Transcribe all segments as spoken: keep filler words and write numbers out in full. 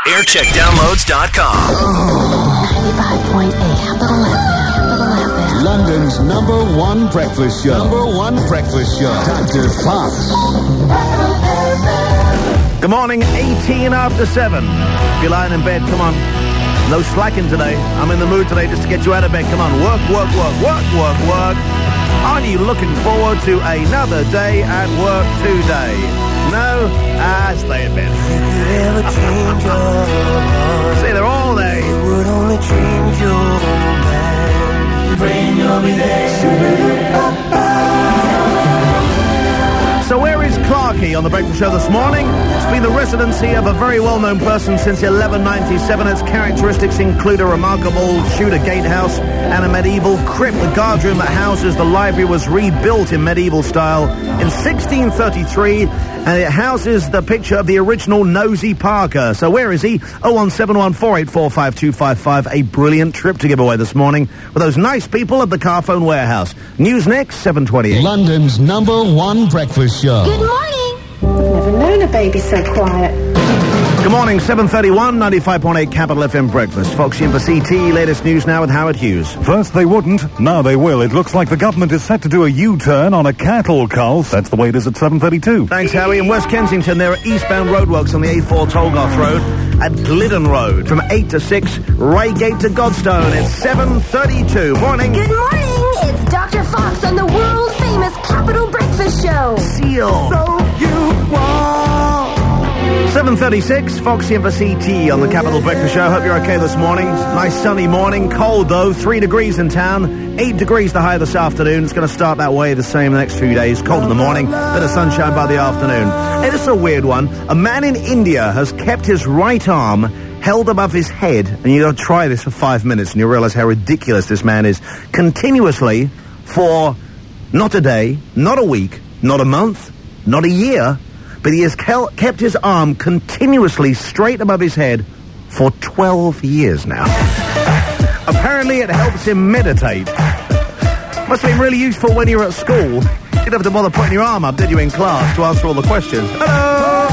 aircheck downloads dot com. ninety-five point eight Capital F M. London's number one breakfast show. Number one breakfast show. Doctor Fox. Good morning, eighteen after seven. If you're lying in bed, come on. No slacking today. I'm in the mood today just to get you out of bed. Come on, work, work, work, work, work, work. Aren't you looking forward to another day at work today? No? Ah, stay in bed. You could ever change your mind. Stay there all day. It would only change your mind. Brain, you'll be there. So where is Clarkey on the Breakfast Show this morning? It's been the residency of a very well-known person since eleven ninety-seven. Its characteristics include a remarkable Tudor gatehouse and a medieval crypt. The guardroom that houses the library was rebuilt in medieval style in sixteen thirty-three, and it houses the picture of the original Nosy Parker. So where is he? oh one seven one four eight four five two five five. A brilliant trip to give away this morning with those nice people at the Carphone Warehouse. News next, seven twenty-eight. London's number one breakfast show. Good morning. I've never known a baby so quiet. Good morning, seven thirty-one, ninety-five point eight Capital F M Breakfast. Foxy and for C T, latest news now with Howard Hughes. First they wouldn't, now they will. It looks like the government is set to do a U-turn on a cattle cull. That's the way it is at seven thirty-two. Thanks, Howie. In West Kensington, there are eastbound roadworks on the A four Tollgarth Road at Glidden Road from eight to six, Reigate to Godstone. It's seven thirty-two. Morning. Good morning. It's Doctor Fox on the world-famous Capital Breakfast Show. Seal. So you want. seven thirty-six, Foxy and for C T on the Capital Breakfast Show. Hope you're okay this morning. Nice sunny morning. Cold, though. Three degrees in town. Eight degrees the high this afternoon. It's going to start that way the same the next few days. Cold in the morning, bit of sunshine by the afternoon. Hey, this is a weird one. A man in India has kept his right arm held above his head, and you got to try this for five minutes, and you realize how ridiculous this man is, continuously for not a day, not a week, not a month, not a year, but he has ke- kept his arm continuously straight above his head for twelve years now. Apparently it helps him meditate. Must have been really useful when you were at school. You didn't have to bother putting your arm up, did you, in class, to answer all the questions. Hello!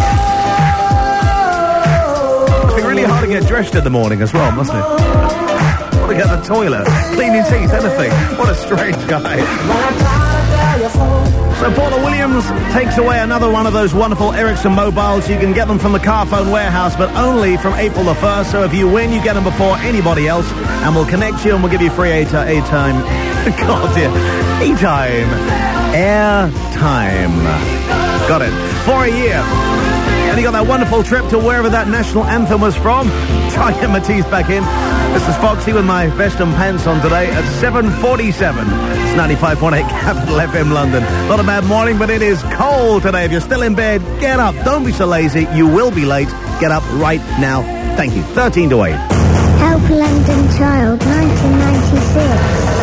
Must be really hard to get dressed in the morning as well, mustn't it? Want to get to the toilet, clean your teeth, anything. What a strange guy. So Paula Williams takes away another one of those wonderful Ericsson mobiles. You can get them from the Carphone Warehouse, but only from April the first. So if you win, you get them before anybody else, and we'll connect you and we'll give you free A-time. A-time. God, dear. A-time. Air-time. Got it. For a year. And you got that wonderful trip to wherever that national anthem was from. Try and get my teeth back in. This is Foxy with my vest and pants on today at seven forty-seven. It's ninety-five point eight Capital F M London. Not a bad morning, but it is cold today. If you're still in bed, get up. Don't be so lazy. You will be late. Get up right now. Thank you. thirteen to eight. Help London Child, nineteen ninety-six.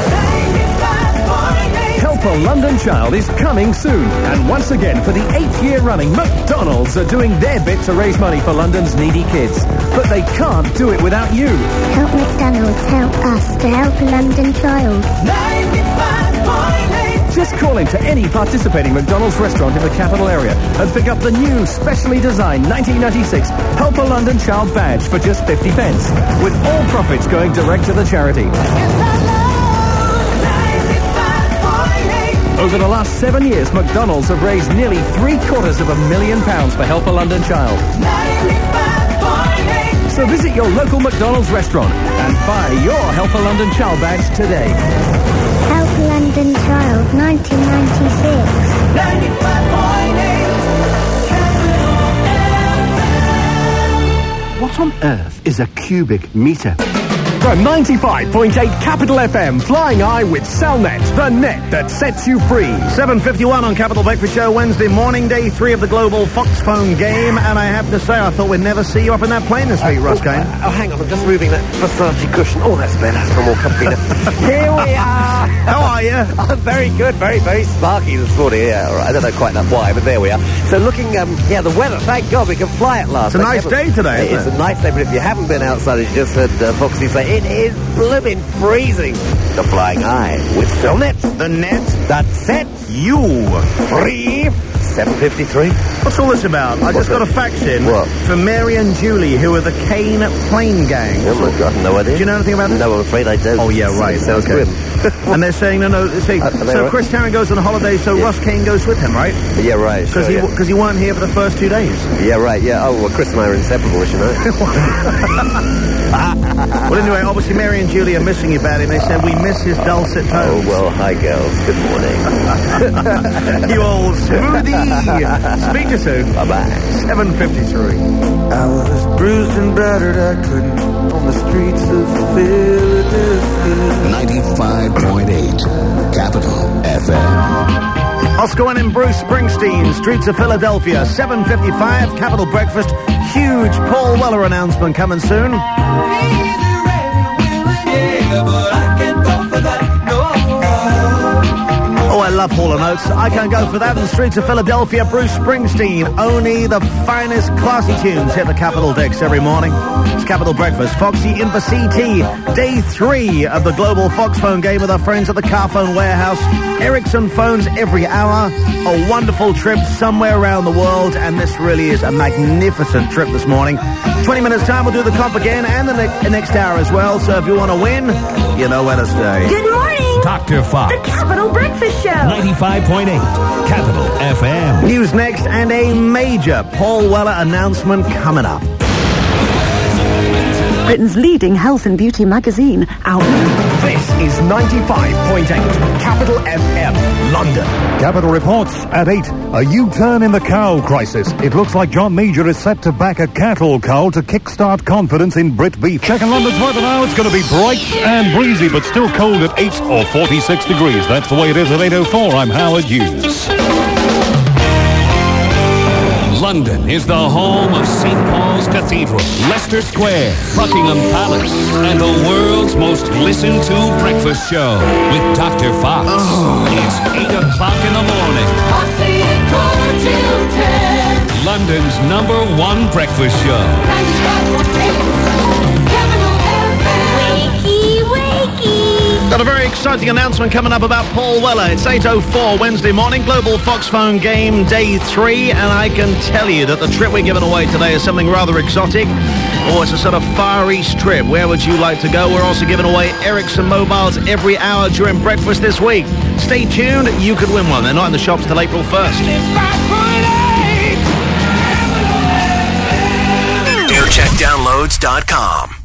Help a London Child is coming soon. And once again, for the eighth year running, McDonald's are doing their bit to raise money for London's needy kids. But they can't do it without you. Help McDonald's help us to help a London Child. ninety-five point eight. Just call into any participating McDonald's restaurant in the capital area and pick up the new, specially designed nineteen ninety-six Help a London Child badge for just fifty pence, with all profits going direct to the charity. Over the last seven years, McDonald's have raised nearly three quarters of a million pounds for Help a London Child. So visit your local McDonald's restaurant and buy your Help a London Child badge today. Help London Child, nineteen ninety-six. What on earth is a cubic meter? From ninety-five point eight Capital F M, flying high with Cellnet, the net that sets you free. seven fifty-one on Capital Breakfast Show, Wednesday morning, day three of the Global Fox Phone game. And I have to say, I thought we'd never see you up in that plane this week, uh, Russ Kane. Oh, oh, hang on, I'm just moving that Versace cushion. Oh, that's better. That's more comfy now. Here we are. How are you? I'm very good, very, very sparky this morning. Yeah, all right. I don't know quite enough why, but there we are. So looking, um, yeah, the weather, thank God we can fly at last. It's a nice day today, isn't it? It's a nice day, but if you haven't been outside, as you just heard uh, Foxy say, it is blooming freezing. The flying high with Cellnet. The net that sets you free. seven fifty-three. What's all this about? I just got a fax in What? from Mary and Julie, who are the Kane Plane Gang. Oh my God, no idea. Do you know anything about this? No, I'm afraid I don't. Oh, yeah, right. It sounds Okay. grim. And they're saying, no, no, they're saying, Uh, are they so right? Chris Tarrant goes on holiday, so Yeah. Ross Kane goes with him, right? Yeah, right. Because Sure, he, yeah. because he weren't here for the first two days. yeah, right. Yeah. Oh, well, Chris and I are inseparable, as you know. Well, anyway, obviously Mary and Julie are missing you badly, and they said, we miss his dulcet Oh, tones. well, hi, girls. Good morning. You old smoothie. Speak to you soon. Bye-bye. seven fifty-three. I was bruised and battered, I couldn't on the streets of Philadelphia. ninety-five point eight Capital F M. Oscar Wynn and Bruce Springsteen, Streets of Philadelphia, seven fifty-five, Capital Breakfast. Huge Paul Weller announcement coming soon. Oh, I love Hall and Oates. I can't go for that. In the Streets of Philadelphia, Bruce Springsteen. Only the finest classy tunes hit the Capital decks every morning. It's Capital Breakfast. Foxy in for C T. Day three of the Global Fox Phone game with our friends at the Carphone Warehouse. Ericsson phones every hour. A wonderful trip somewhere around the world. And this really is a magnificent trip this morning. twenty minutes time, we'll do the comp again and the, ne- the next hour as well. So if you want to win, you know where to stay. Good morning. Doctor Fox. The Capital Breakfast Show. ninety-five point eight Capital F M. News next and a major Paul Weller announcement coming up. Britain's leading health and beauty magazine, Outlook. This is ninety-five point eight Capital F M, London. Capital reports at eight. A U-turn in the cow crisis. It looks like John Major is set to back a cattle cow to kickstart confidence in Brit beef. Checking London's weather now. It's going to be bright and breezy, but still cold at eight or forty-six degrees. That's the way it is at eight oh four. I'm Howard Hughes. London is the home of Saint Paul's Cathedral, Leicester Square, Buckingham Palace, and the world's most listened to breakfast show with Doctor Fox. Oh. It's eight o'clock in the morning. London's number one breakfast show. Wakey, wakey. Got a very exciting announcement coming up about Paul Weller. It's eight oh four Wednesday morning, Global Fox Phone game day three, and I can tell you that the trip we're giving away today is something rather exotic. Oh, it's a sort of Far East trip. Where would you like to go? We're also giving away Ericsson mobiles every hour during breakfast this week. Stay tuned, you could win one. They're not in the shops till April first. air check downloads dot com.